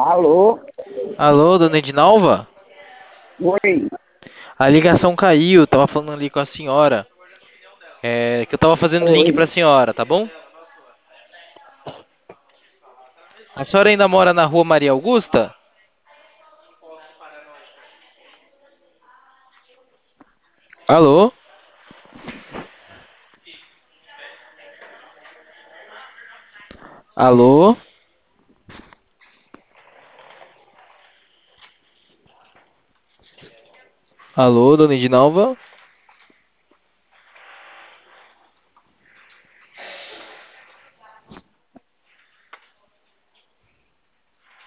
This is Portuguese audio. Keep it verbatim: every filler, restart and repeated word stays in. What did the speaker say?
Alô? Alô, dona Edinalva? Oi. A ligação caiu, tava falando ali com a senhora. É, que eu tava fazendo link Oi. pra senhora, tá bom? A senhora ainda mora na rua Maria Augusta? Alô? Alô? Alô, dona Edinalva?